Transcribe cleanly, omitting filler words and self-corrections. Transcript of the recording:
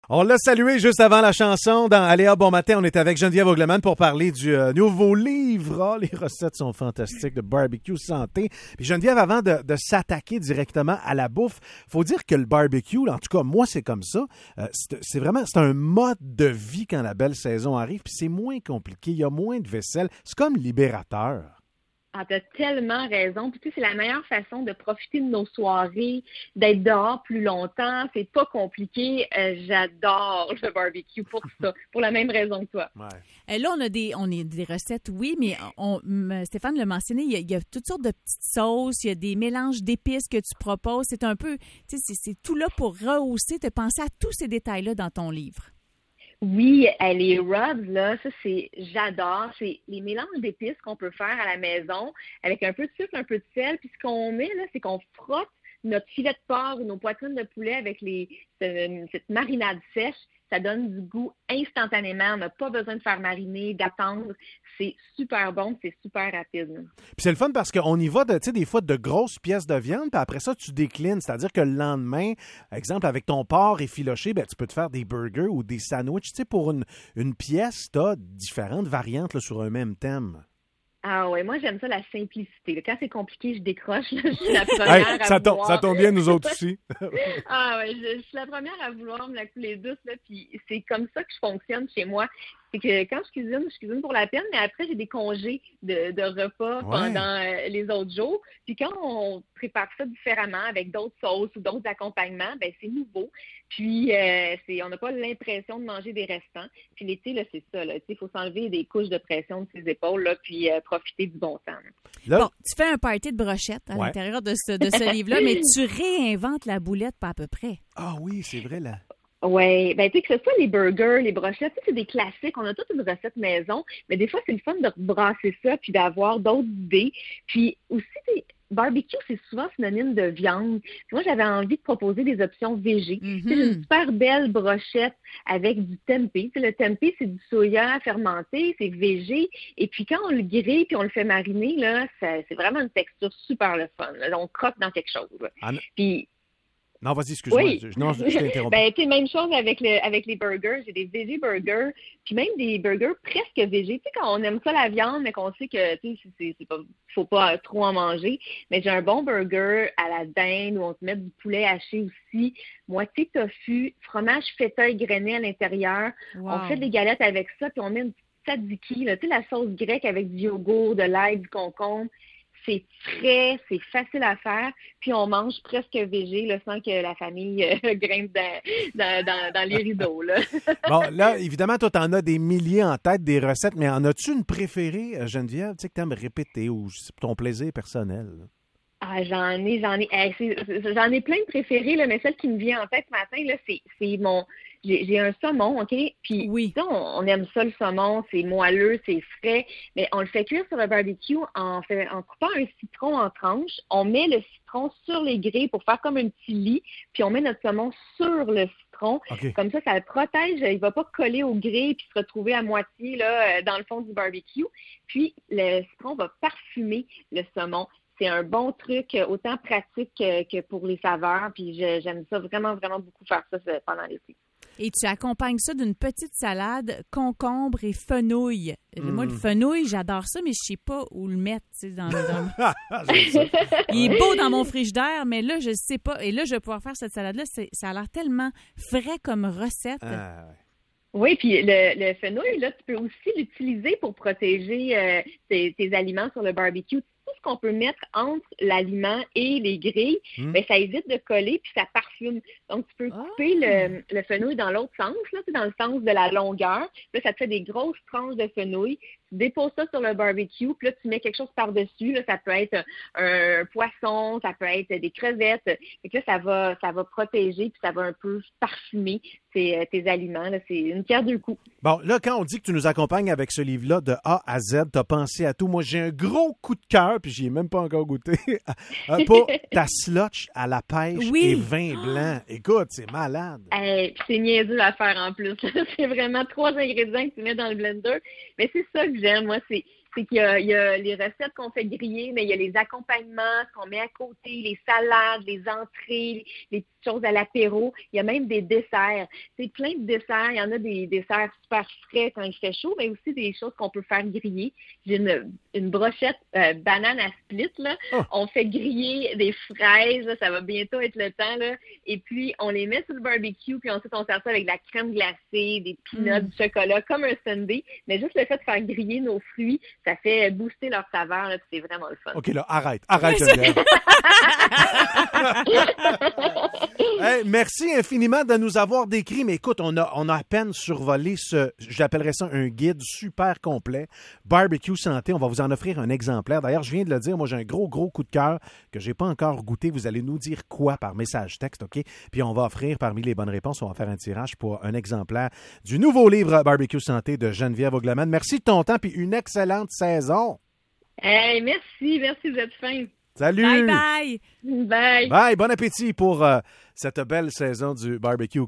On l'a salué juste avant la chanson. Dans Aléa Bon Matin, on est avec Geneviève Augleman pour parler du nouveau livre. Les recettes sont fantastiques de barbecue santé. Puis Geneviève, avant de s'attaquer directement à la bouffe, faut dire que le barbecue, en tout cas, moi, c'est comme ça. C'est un mode de vie quand la belle saison arrive. Puis c'est moins compliqué. Il y a moins de vaisselle. C'est comme libérateur. Ah, t'as tellement raison. Puis tu sais, c'est la meilleure façon de profiter de nos soirées, d'être dehors plus longtemps. C'est pas compliqué. J'adore le barbecue pour ça, pour la même raison que toi. Ouais. Là, on a des recettes, oui, mais Stéphane l'a mentionné, il y a toutes sortes de petites sauces, il y a des mélanges d'épices que tu proposes. C'est un peu, tu sais, c'est tout là pour rehausser, te penser à tous ces détails-là dans ton livre. Oui, les rubs, là, ça, j'adore. C'est les mélanges d'épices qu'on peut faire à la maison avec un peu de sucre, un peu de sel. Puis ce qu'on met, là, c'est qu'on frotte notre filet de porc ou nos poitrines de poulet avec cette marinade sèche. Ça donne du goût instantanément. On n'a pas besoin de faire mariner, d'attendre. C'est super bon, c'est super rapide. Puis c'est le fun parce qu'on y va, des fois, de grosses pièces de viande, puis après ça, tu déclines. C'est-à-dire que le lendemain, exemple, avec ton porc effiloché, tu peux te faire des burgers ou des sandwichs. Pour une pièce, tu as différentes variantes là, sur un même thème. Ah ouais, moi j'aime ça la simplicité. Quand c'est compliqué, je décroche. Là. Je suis la première à vouloir. Ça tombe bien, nous autres aussi. Ah ouais, je suis la première à vouloir me la couler douce. Là, puis c'est comme ça que je fonctionne chez moi. C'est que quand je cuisine pour la peine, mais après, j'ai des congés de repas pendant les autres jours. Puis quand on prépare ça différemment avec d'autres sauces ou d'autres accompagnements, ben c'est nouveau. Puis on n'a pas l'impression de manger des restants. Puis l'été, là, c'est ça. Il faut s'enlever des couches de pression de ses épaules, là, puis profiter du bon temps. Là. Bon, tu fais un party de brochettes à l'intérieur de ce livre-là, mais tu réinventes la boulette pas à peu près. Ah oui, c'est vrai, là. Oui, ben tu sais que ce soit les burgers, les brochettes, c'est des classiques. On a toute une recette maison, mais des fois, c'est le fun de brasser ça puis d'avoir d'autres idées. Puis aussi, barbecue, c'est souvent synonyme de viande. Puis moi, j'avais envie de proposer des options végé. Mm-hmm. C'est une super belle brochette avec du tempeh. Le tempeh, c'est du soya fermenté, c'est végé. Et puis quand on le grille puis on le fait mariner, là, c'est vraiment une texture super le fun. Là, on croque dans quelque chose. Puis non, vas-y, excuse-moi. Oui. Je t'interromps. Même chose avec les burgers. J'ai des végé burgers, puis même des burgers presque végé. Tu sais, quand on aime ça la viande, mais qu'on sait que, tu sais, faut pas trop en manger. Mais j'ai un bon burger à la dinde où on se met du poulet haché aussi, moitié tofu, fromage feta égrené à l'intérieur. Wow. On fait des galettes avec ça, puis on met une petite tzatziki, là, tu sais, la sauce grecque avec du yogourt, de l'ail, du concombre. C'est facile à faire, puis on mange presque végé là, sans que la famille grimpe dans les rideaux. Là. Bon, là, évidemment, toi, t'en as des milliers en tête, des recettes, mais en as-tu une préférée, Geneviève, tu sais, que t'aimes répéter ou c'est pour ton plaisir personnel? Ah, j'en ai. J'en ai plein de préférées, là, mais celle qui me vient en tête ce matin, là, c'est mon... J'ai un saumon, OK? Puis, oui. On aime ça, le saumon. C'est moelleux, c'est frais. Mais on le fait cuire sur le barbecue en coupant un citron en tranches. On met le citron sur les grilles pour faire comme un petit lit. Puis, on met notre saumon sur le citron. Okay. Comme ça le protège. Il va pas coller aux grilles puis se retrouver à moitié là, dans le fond du barbecue. Puis, le citron va parfumer le saumon. C'est un bon truc, autant pratique que pour les saveurs. Puis, j'aime ça vraiment, vraiment beaucoup faire ça pendant l'été. Et tu accompagnes ça d'une petite salade, concombre et fenouil. Moi, le fenouil, j'adore ça, mais je sais pas où le mettre. Il est beau dans mon frigidaire, mais là, je sais pas. Et là, je vais pouvoir faire cette salade-là. Ça a l'air tellement frais comme recette. Ah, ouais. Oui, puis le fenouil, là, tu peux aussi l'utiliser pour protéger tes aliments sur le barbecue. Tout ce qu'on peut mettre entre l'aliment et les grilles, ben, ça évite de coller puis ça parfume. Donc, tu peux couper le fenouil dans l'autre sens, là, dans le sens de la longueur. Là, ça te fait des grosses tranches de fenouil. Tu déposes ça sur le barbecue, puis là, tu mets quelque chose par-dessus. Là, ça peut être un poisson, ça peut être des crevettes. Et que là, ça va protéger puis ça va un peu parfumer tes aliments. Là. C'est une pierre deux coups. Bon, là, quand on dit que tu nous accompagnes avec ce livre-là de A à Z, t'as pensé à tout. Moi, j'ai un gros coup de cœur, puis j'y ai même pas encore goûté, pour ta slotch à la pêche et vin blanc. Écoute, c'est malade. C'est niaiseux à faire en plus. C'est vraiment 3 ingrédients que tu mets dans le blender. Mais c'est ça que j'aime, moi. c'est qu'il y a les recettes qu'on fait griller, mais il y a les accompagnements, ce qu'on met à côté, les salades, les entrées, les petites choses à l'apéro. Il y a même des desserts. C'est plein de desserts. Il y en a des desserts super frais quand il fait chaud, mais aussi des choses qu'on peut faire griller. J'ai une brochette banane à split, là. Oh. On fait griller des fraises, là. Ça va bientôt être le temps, là. Et puis, on les met sur le barbecue, puis ensuite, on sert ça avec de la crème glacée, des peanuts, du chocolat, comme un sundae. Mais juste le fait de faire griller nos fruits, ça fait booster leur saveur, là, puis c'est vraiment le fun. OK, là, arrête, Geneviève. Hey, merci infiniment de nous avoir décrit, mais écoute, on a à peine survolé j'appellerais ça un guide super complet, Barbecue Santé. On va vous en offrir un exemplaire. D'ailleurs, je viens de le dire, moi j'ai un gros coup de cœur que j'ai pas encore goûté. Vous allez nous dire quoi par message texte, OK? Puis on va offrir parmi les bonnes réponses, on va faire un tirage pour un exemplaire du nouveau livre Barbecue Santé de Geneviève Ogleman. Merci de ton temps, puis une excellente saison. Hey, merci, vous êtes fin. Salut! Bye! Bye! Bye! Bon appétit pour cette belle saison du barbecue.